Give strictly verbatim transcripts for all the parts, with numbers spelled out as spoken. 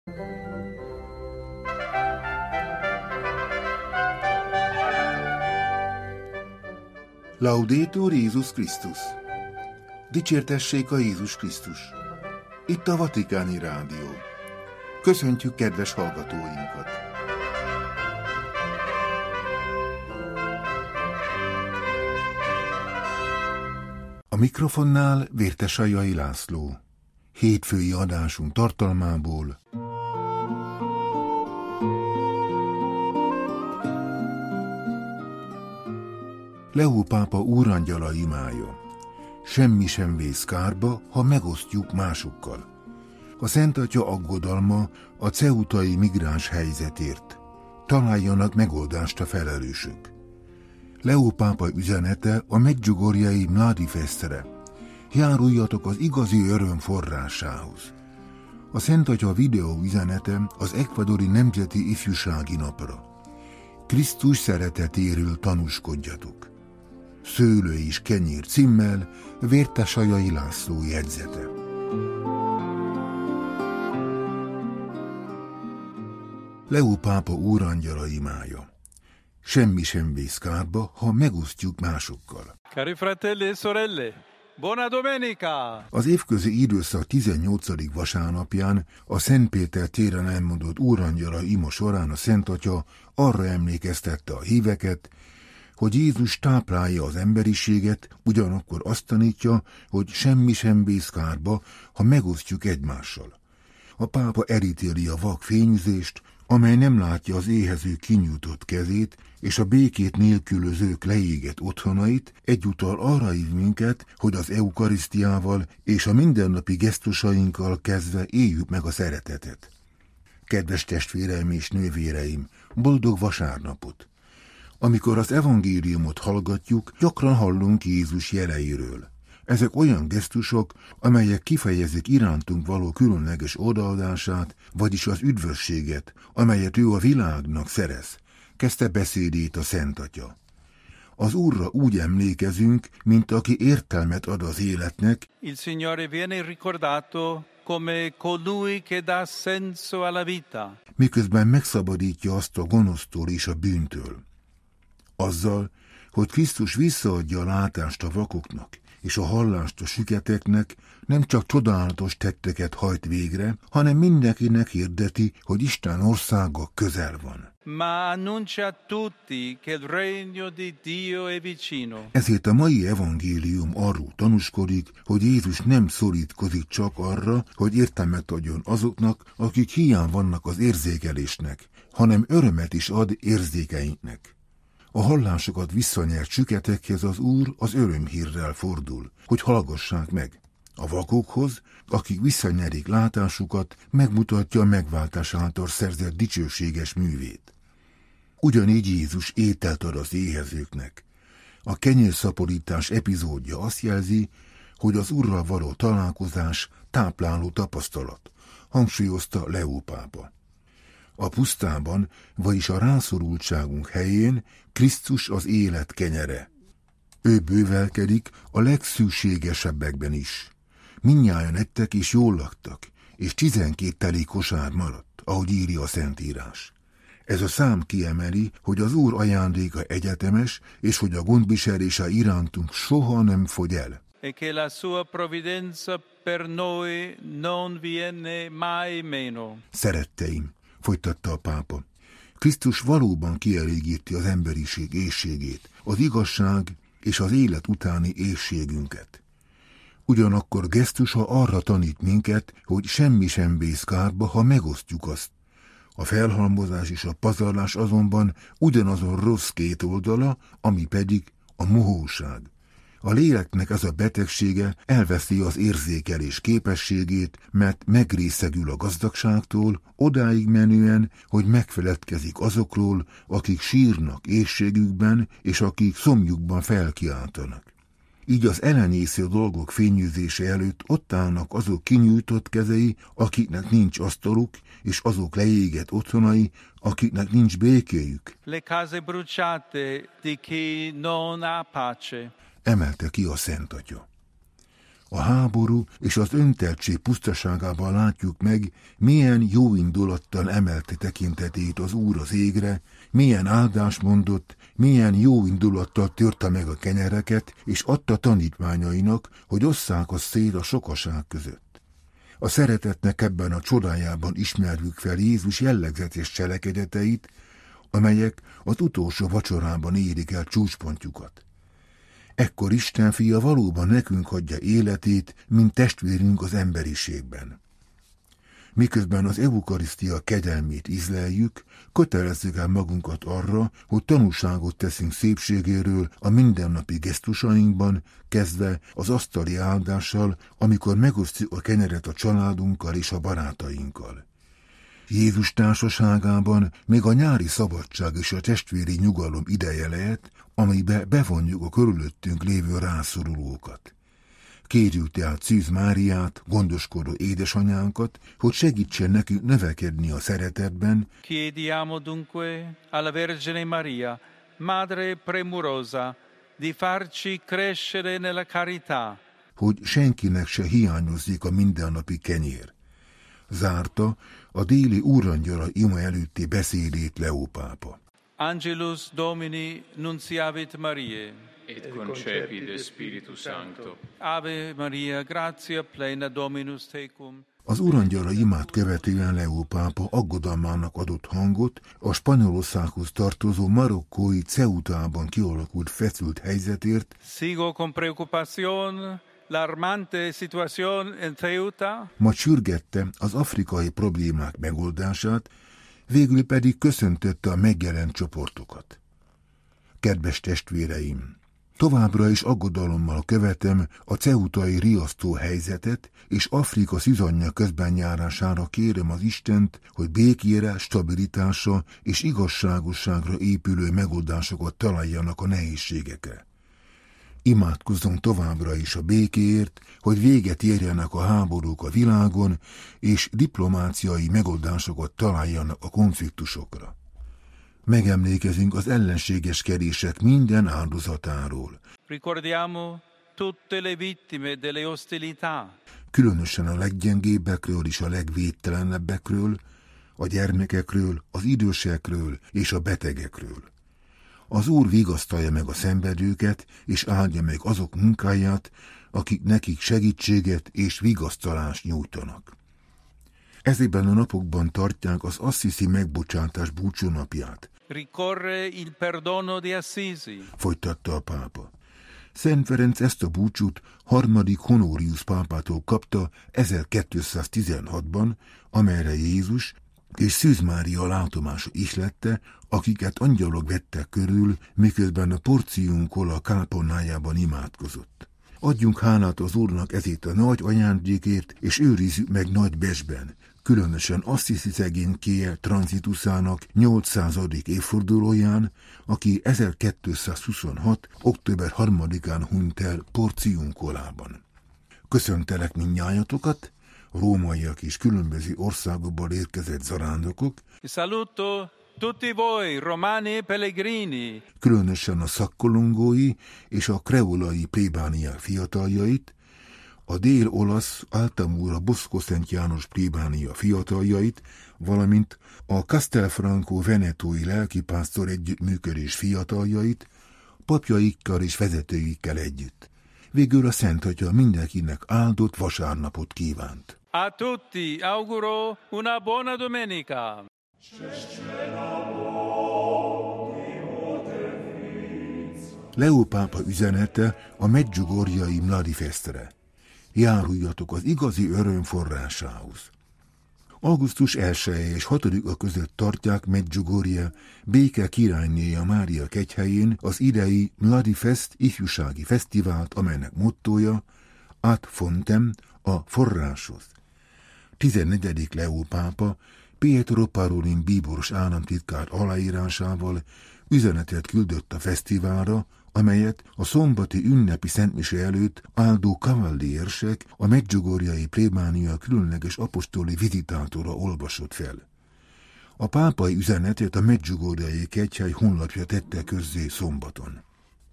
Laudetur Jézus Krisztus! Dicsértessék a Jézus Krisztus! Itt a Vatikáni Rádió. Köszöntjük kedves hallgatóinkat! A mikrofonnál Vértesajai László. Hétfői adásunk tartalmából: Leó pápa úrangyala imája. Semmi sem vész kárba, ha megosztjuk másokkal. A Szent Atya aggodalma a ceutai migráns helyzetért. Találjanak megoldást a felelősök. Leó pápa üzenete a Medjugorjei Mladi Festre. Járuljatok az igazi öröm forrásához. A Szent Atya videó üzenete az ekvadori Nemzeti Ifjúsági Napra. Krisztus szeretetéről tanúskodjatok. Szőlő és kenyér címmel Vértesajai László jegyzete. Leó pápa úrangyala imája. Semmi sem vész kárba, ha megosztjuk másokkal. Cari fratelli e sorelle, buona domenica! Az évközi időszak tizennyolcadik vasárnapján a Szent Péter téren elmondott úrangyala ima során a Szent Atya arra emlékeztette a híveket, hogy Jézus táplálja az emberiséget, ugyanakkor azt tanítja, hogy semmi sem vész kárba, ha megosztjuk egymással. A pápa elítéli a vak fényűzést, amely nem látja az éhező kinyújtott kezét, és a békét nélkülözők leégett otthonait, egyúttal arra hív minket, hogy az eukarisztiával és a mindennapi gesztusainkkal kezdve éljük meg a szeretetet. Kedves testvéreim és nővéreim, boldog vasárnapot! Amikor az evangéliumot hallgatjuk, gyakran hallunk Jézus jeleiről. Ezek olyan gesztusok, amelyek kifejezik irántunk való különleges odaadását, vagyis az üdvösséget, amelyet ő a világnak szerez, kezdte beszédét a Szent Atya. Az Úrra úgy emlékezünk, mint aki értelmet ad az életnek. Il Signore viene ricordato come colui che dà senso alla vita. Miközben megszabadítja azt a gonosztól és a bűntől. Azzal, hogy Krisztus visszaadja a látást a vakoknak, és a hallást a süketeknek, nem csak csodálatos tetteket hajt végre, hanem mindenkinek hirdeti, hogy Isten országa közel van. Ma annuncia a tutti che il regno di Dio è vicino. Ezért a mai evangélium arról tanúskodik, hogy Jézus nem szorítkozik csak arra, hogy értelmet adjon azoknak, akik hiány vannak az érzékelésnek, hanem örömet is ad érzékeinknek. A hallásokat visszanyert süketekhez az Úr az örömhírrel fordul, hogy hallgassák meg. A vakokhoz, akik visszanyerik látásukat, megmutatja a megváltás által szerzett dicsőséges művét. Ugyanígy Jézus ételt ad az éhezőknek. A kenyérszaporítás epizódja azt jelzi, hogy az Urral való találkozás tápláló tapasztalat, hangsúlyozta Leó pápa. A pusztában, vagyis a rászorultságunk helyén Krisztus az élet kenyere. Ő bővelkedik a legszükségesebbekben is. Mindnyájan ettek és jól laktak, és tizenkét teli kosár maradt, ahogy írja a Szentírás. Ez a szám kiemeli, hogy az Úr ajándéka egyetemes, és hogy a gondviselése irántunk soha nem fogy el. E che la sua provvidenza per noi non viene mai meno. Szeretteim, folytatta a pápa, Krisztus valóban kielégíti az emberiség éhségét, az igazság és az élet utáni éhségünket. Ugyanakkor gesztusa arra tanít minket, hogy semmi sem vész kárba, ha megosztjuk azt. A felhalmozás és a pazarlás azonban ugyanazon rossz két oldala, ami pedig a mohóság. A léleknek ez a betegsége elveszi az érzékelés képességét, mert megrészegül a gazdagságtól, odáig menően, hogy megfeledkezik azokról, akik sírnak éhségükben, és akik szomjukban felkiáltanak. Így az elenyésző dolgok fényűzése előtt ott állnak azok kinyújtott kezei, akiknek nincs asztaluk, és azok leégett otthonai, akiknek nincs békéjük. Le case bruciate di chi non ha pace. Emelte ki a Szent Atya. A háború és az önteltség pusztaságában látjuk meg, milyen jó indulattal emelte tekintetét az Úr az égre, milyen áldást mondott, milyen jó indulattal törte meg a kenyereket, és adta tanítványainak, hogy osszák azt szét a sokaság között. A szeretetnek ebben a csodájában ismerjük fel Jézus jellegzetes cselekedeteit, amelyek az utolsó vacsorában érik el csúcspontjukat. Ekkor Isten fia valóban nekünk hagyja életét, mint testvérünk az emberiségben. Miközben az eukarisztia kegyelmét ízleljük, kötelezzük el magunkat arra, hogy tanúságot teszünk szépségéről a mindennapi gesztusainkban, kezdve az asztali áldással, amikor megosztjuk a kenyeret a családunkkal és a barátainkkal. Jézus társaságában még a nyári szabadság és a testvéri nyugalom ideje lehet, amibe bevonjuk a körülöttünk lévő rászorulókat. Kérjük tehát Szűz Máriát, gondoskodó édesanyánkat, hogy segítsen nekünk növekedni a szeretetben. Chiediamo dunque alla Vergine Maria, Madre premurosa, di farci crescere nella carità. Hogy senkinek se hiányozzék a mindennapi kenyér. Zárta a déli úrangyala ima előtti beszédét Leó pápa. Angelus Domini nunciavit Mariae. Et concepit de Spiritus Sancto. Ave Maria, gratia plena Dominus tecum. Az urangyala imát követően Leó pápa aggodalmának adott hangot a Spanyolországhoz tartozó marokkói Ceutában kialakult feszült helyzetért. Sigo con preocupación l'alarmante situación en Ceuta. Majd sürgette az afrikai problémák megoldását, végül pedig köszöntötte a megjelent csoportokat. Kedves testvéreim! Továbbra is aggodalommal követem a ceutai riasztó helyzetet, és Afrika szüzanyja közben járására kérem az Istent, hogy békére, stabilitásra és igazságosságra épülő megoldásokat találjanak a nehézségekre. Imádkozzunk továbbra is a békéért, hogy véget érjenek a háborúk a világon, és diplomáciai megoldásokat találjanak a konfliktusokra. Megemlékezünk az ellenségeskedések minden áldozatáról. Ricordiamo tutte le vittime delle ostilità. Különösen a leggyengébbekről és a legvédtelenebbekről, a gyermekekről, az idősekről és a betegekről. Az Úr vigasztalja meg a szenvedőket, és áldja meg azok munkáját, akik nekik segítséget és vigasztalást nyújtanak. Ezekben a napokban tartják az Assisi megbocsátás búcsúnapját. Ricorre il perdono di Assisi. Folytatta a pápa. Szent Ferenc ezt a búcsút harmadik Honorius pápától kapta ezerkétszáztizenhatban, amelyre Jézus és Szűz Mária látomása ihlette, akiket angyalok vettek körül, miközben a Porciunkol a kápolnájában imádkozott. Adjunk hálát az Úrnak ezért a nagy ajándékért, és őrizzük meg nagy besben, különösen Assisi szegénykéje tranzituszának nyolcszázadik évfordulóján, aki ezerkétszázhuszonhat. október harmadikán hunyt el Porciunkolában. Köszöntelek mindnyájatokat, rómaiak és különböző országokból érkezett zarándokok. Saluto tutti voi, romani pellegrini. Különösen a szakkolongói és a kreolai plébániák fiataljait, a dél-olasz Altamura Bosco Szent János plébánia fiataljait, valamint a Castelfranco venetói lelkipásztor együttműködés fiataljait, papjaikkal és vezetőikkel együtt. Végül a Szent Atya mindenkinek áldott vasárnapot kívánt. A tutti auguro una buona domenica. Leó pápa üzenete a medjugorjei Mladi Festre. Járuljatok az igazi öröm forrásához. augusztus elseje és hatodika között tartják Medjugorje béke királynéja Mária kegyhelyén az idei Mladi Fest ifjúsági fesztivált, amelynek mottója Ad fontem, a forráshoz. tizennegyedik Leó pápa Pietro Parolin bíboros államtitkár aláírásával üzenetet küldött a fesztiválra, amelyet a szombati ünnepi szentmise előtt Aldo Cavalli érsek, a medjugorjai plébánia különleges apostoli vizitátora olvasott fel. A pápai üzenetet a medjugorjai kegyhely honlapja tette közzé szombaton.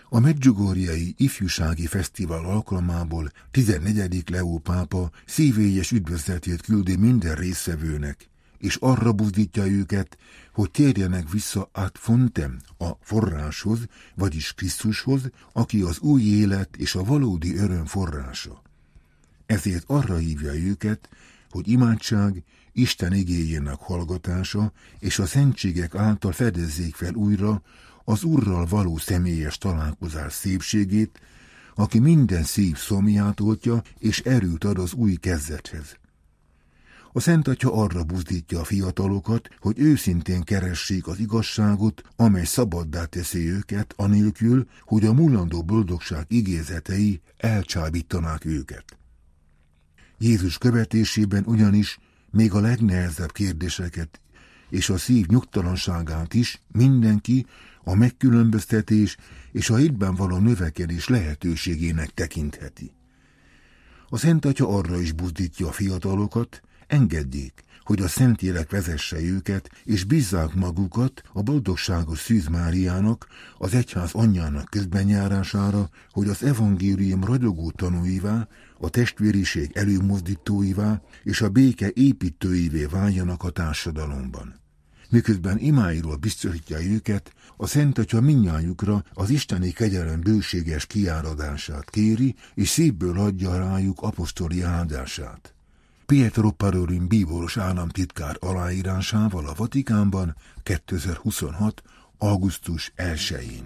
A Medjugorjei Ifjúsági Fesztivál alkalmából tizennegyedik Leó pápa szívélyes üdvözletét küldi minden résztvevőnek, és arra buzdítja őket, hogy térjenek vissza ad fontem, a forráshoz, vagyis Krisztushoz, aki az új élet és a valódi öröm forrása. Ezért arra hívja őket, hogy imádság, Isten igéjének hallgatása és a szentségek által fedezzék fel újra az Úrral való személyes találkozás szépségét, aki minden szív szomját oltja és erőt ad az új kezdethez. A Szent Atya arra buzdítja a fiatalokat, hogy őszintén keressék az igazságot, amely szabaddá teszi őket, anélkül, hogy a mulandó boldogság igézetei elcsábítanák őket. Jézus követésében ugyanis még a legnehezebb kérdéseket és a szív nyugtalanságát is mindenki a megkülönböztetés és a hitben való növekedés lehetőségének tekintheti. A Szent Atya arra is buzdítja a fiatalokat, engedjék, hogy a Szentlélek vezesse őket, és bízzák magukat a boldogságos Szűz Máriának, az egyház anyjának közbenjárására, hogy az evangélium ragyogó tanúivá, a testvériség előmozdítóivá és a béke építőivé váljanak a társadalomban. Miközben imáiról biztosítja őket, a Szent Atya mindnyájukra az isteni kegyelem bőséges kiáradását kéri, és szívből adja rájuk apostoli áldását. Pietro Parolin bíboros államtitkár aláírásával a Vatikánban kétezer-huszonhat. augusztus elsején.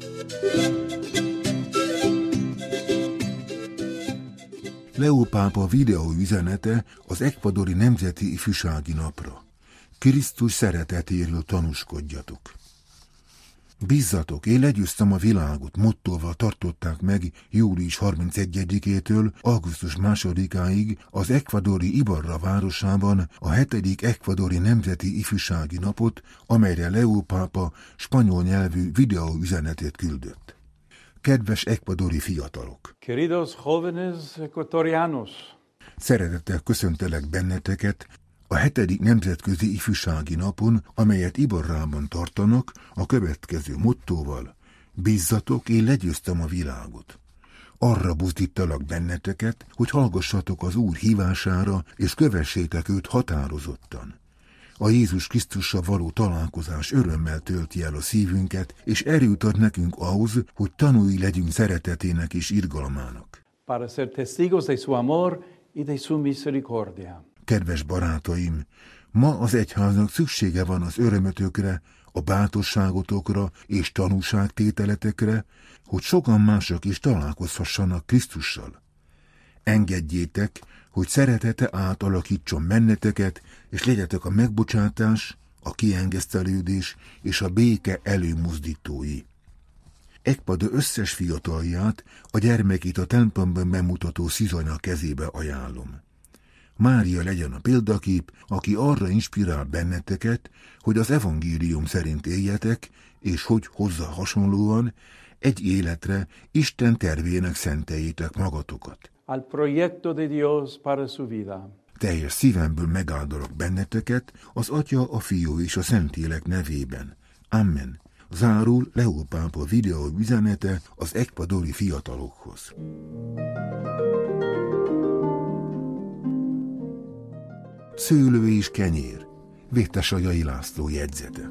Leó pápa videóüzenete az ekvadori Nemzeti Ifjúsági Napra. Krisztus szeretetéről tanúskodjatok. Bízzatok, én legyőztem a világot mottóval tartották meg július harmincegyedikétől augusztus másodikáig az ekvadori Ibarra városában a hetedik ekvadori Nemzeti Ifjúsági Napot, amelyre Leó pápa spanyol nyelvű videóüzenetét küldött. Kedves ekvadori fiatalok! Queridos jóvenes ecuatorianos! Szeretettel köszöntelek benneteket a hetedik Nemzetközi Ifjúsági Napon, amelyet Ibarrában tartanak, a következő mottóval: bízzatok, én legyőztem a világot. Arra buzdítalak benneteket, hogy hallgassatok az Úr hívására, és kövessétek őt határozottan. A Jézus Krisztussal való találkozás örömmel tölti el a szívünket, és erőt ad nekünk ahhoz, hogy tanúi legyünk szeretetének és irgalmának. Para ser testigos de su amor y de su misericordia. Kedves barátaim, ma az egyháznak szüksége van az örömötökre, a bátorságotokra és tanúságtételetekre, hogy sokan mások is találkozhassanak Krisztussal. Engedjétek, hogy szeretete átalakítson benneteket, és legyetek a megbocsátás, a kiengesztelődés és a béke előmozdítói. Ekvador összes fiatalját, a gyermekét a templomban bemutató szizanya kezébe ajánlom. Mária legyen a példakép, aki arra inspirál benneteket, hogy az evangélium szerint éljetek, és hogy hozzá hasonlóan egy életre Isten tervének szenteljétek magatokat. Al proyecto de Dios para su vida. Teljes szívemből megáldalak benneteket az Atya, a Fiú és a Szentlélek nevében. Amen. Zárul Leó pápa videó üzenete az ekvadori fiatalokhoz. Szőlő és kenyér. Vétesajai László jegyzete.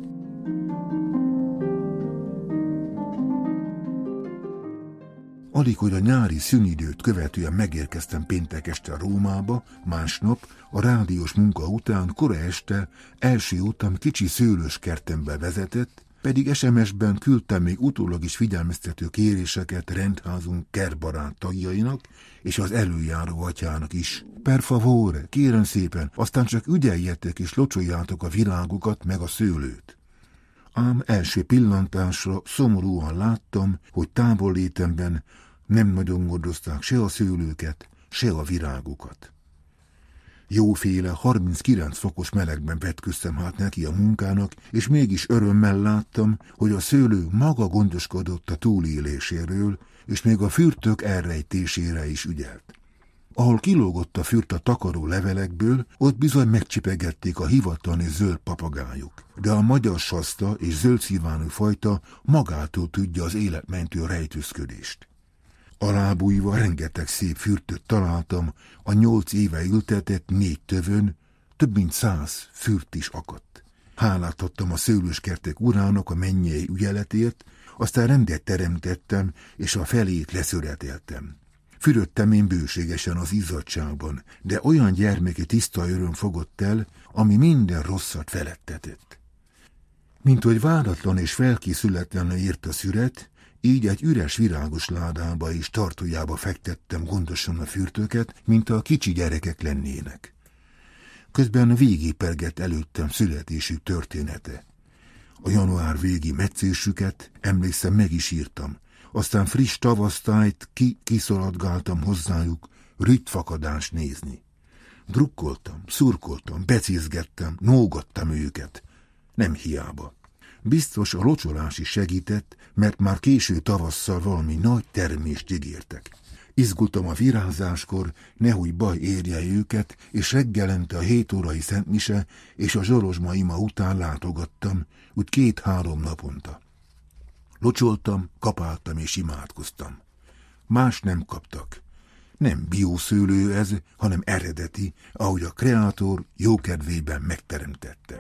Alig, hogy a nyári szünidőt követően megérkeztem péntek este Rómába, másnap, a rádiós munka után kora este első utam kicsi szőlős kertembe vezetett, pedig es em es-ben küldtem még utólag is figyelmeztető kéréseket rendházunk kertbarát tagjainak és az előjáró atyának is. Per favore, kérem szépen, aztán csak ügyeljetek és locsoljátok a virágokat meg a szőlőt. Ám első pillantásra szomorúan láttam, hogy távollétemben nem nagyon gondozták se a szőlőket, se a virágokat. Jóféle harminckilenc fokos melegben vetköztem hát neki a munkának, és mégis örömmel láttam, hogy a szőlő maga gondoskodott a túléléséről, és még a fürtök elrejtésére is ügyelt. Ahol kilógott a fürt a takaró levelekből, ott bizony megcsipegették a hivatali zöld papagájok. De a magyar saszta és zöldszívánú fajta magától tudja az életmentő rejtőzködést. Alábújva rengeteg szép fürtöt találtam, a nyolc éve ültetett négy tövön, több mint száz fürt is akadt. Hálát adtam a szőlőskertek urának a mennyei ügyeletért, aztán rendet teremtettem, és a felét leszöreteltem. Fürödtem én bőségesen az izzadságban, de olyan gyermeki tiszta öröm fogott el, ami minden rosszat felettetett. Mint hogy váratlan és felkészületlenül ért a szüret, így egy üres virágos ládába és tartójába fektettem gondosan a fürtöket, mint a kicsi gyerekek lennének. Közben végigpergett előttem születésük története. A január végi metszésüket, emlékszem, meg is írtam. Aztán friss tavasztájt ki-kiszaladgáltam hozzájuk rügyfakadást nézni. Drukkoltam, szurkoltam, becézgettem, nógattam őket. Nem hiába. Biztos a locsolás is segített, mert már késő tavasszal valami nagy termést ígértek. Izgultam a virázáskor, nehogy baj érje őket, és reggelente a hét órai szentmise és a zsorozsma ima után látogattam, úgy két-három naponta. Locsoltam, kapáltam és imádkoztam. Más nem kaptak. Nem biószőlő ez, hanem eredeti, ahogy a kreátor jókedvében megteremtette.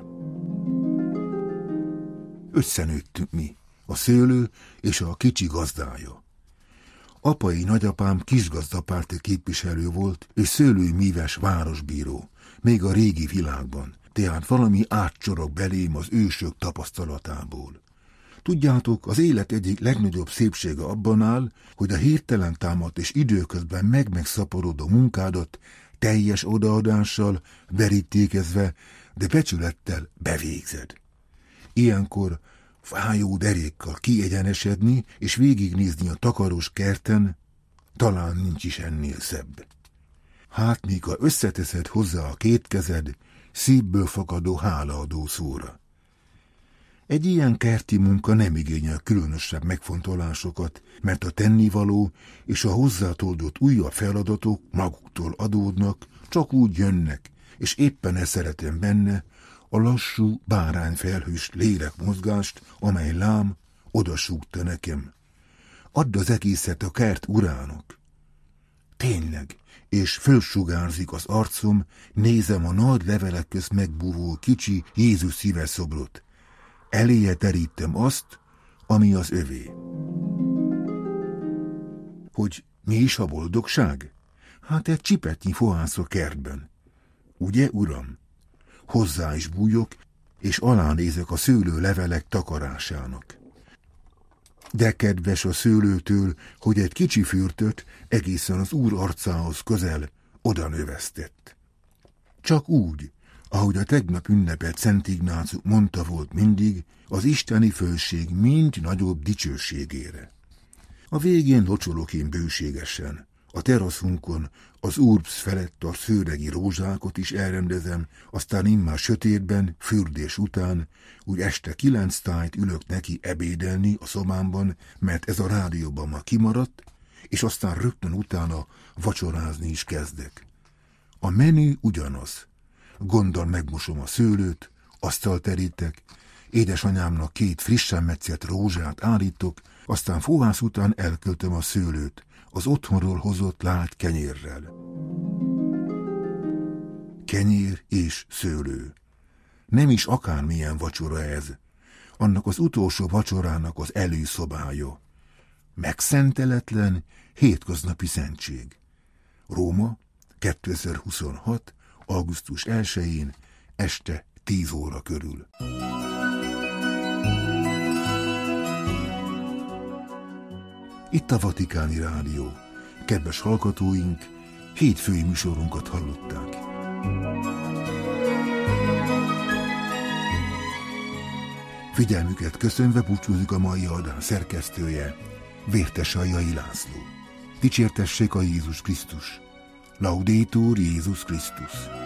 Összenőttünk mi, a szőlő és a kicsi gazdája. Apai nagyapám kisgazdapárti képviselő volt, és szőlőmíves városbíró, még a régi világban, tehát valami átcsorog belém az ősök tapasztalatából. Tudjátok, az élet egyik legnagyobb szépsége abban áll, hogy a hirtelen támadt és időközben meg-megszaporodó munkádat teljes odaadással, verítékezve, de becsülettel bevégzed. Ilyenkor fájó derékkal kiegyenesedni és végignézni a takaros kerten, talán nincs is ennél szebb. Hát míg ha összeteszed hozzá a két kezed, szívből fakadó hálaadó szóra. Egy ilyen kerti munka nem igényel különösebb megfontolásokat, mert a tennivaló és a hozzátoldott újabb feladatok maguktól adódnak, csak úgy jönnek, és éppen ezt szeretem benne, a lassú, bárányfelhős lélekmozgást, amely lám odasúgta nekem. Add az egészet a kert urának. Tényleg, és fölsugárzik az arcom, nézem a nagy levelek közt megbúvó kicsi Jézus szíves szobrot. Eléje terítem azt, ami az övé. Hogy mi is a boldogság? Hát egy csipetnyi fohász a kertben. Ugye, uram? Hozzá is bújok, és alánézek a szőlő levelek takarásának. De kedves a szőlőtől, hogy egy kicsi fürtöt egészen az Úr arcához közel oda növesztett. Csak úgy, ahogy a tegnap ünnepelt Szent Ignácius mondta volt mindig, az isteni fölség mind nagyobb dicsőségére. A végén locsolok én bőségesen. A teraszunkon az Urbs felett a szőregi rózsákot is elrendezem, aztán immár sötétben, fürdés után, úgy este kilenc tájt ülök neki ebédelni a szobámban, mert ez a rádióban ma kimaradt, és aztán rögtön utána vacsorázni is kezdek. A menü ugyanaz. Gonddal megmosom a szőlőt, asztalt terítek, édesanyámnak két frissen metszett rózsát állítok, aztán fohász után elköltöm a szőlőt, az otthonról hozott lágy kenyérrel. Kenyér és szőlő. Nem is akármilyen vacsora ez. Annak az utolsó vacsorának az előszobája. Megszenteletlen, hétköznapi szentség. Róma, kétezer-huszonhat. augusztus elsején, este tíz óra körül. Itt a Vatikáni Rádió. Kedves hallgatóink, hétfői műsorunkat hallották. Figyelmüket köszönve búcsúzik a mai adás szerkesztője, Vértes Aljai László. Dicsértessék a Jézus Krisztus! Laudetur Jézus Krisztus!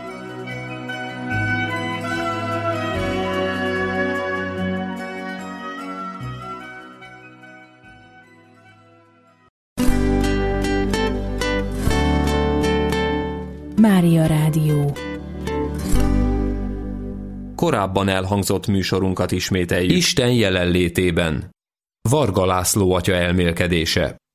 Mária Rádió. Korábban elhangzott műsorunkat ismételjük. Isten jelenlétében. Varga László atya elmélkedése.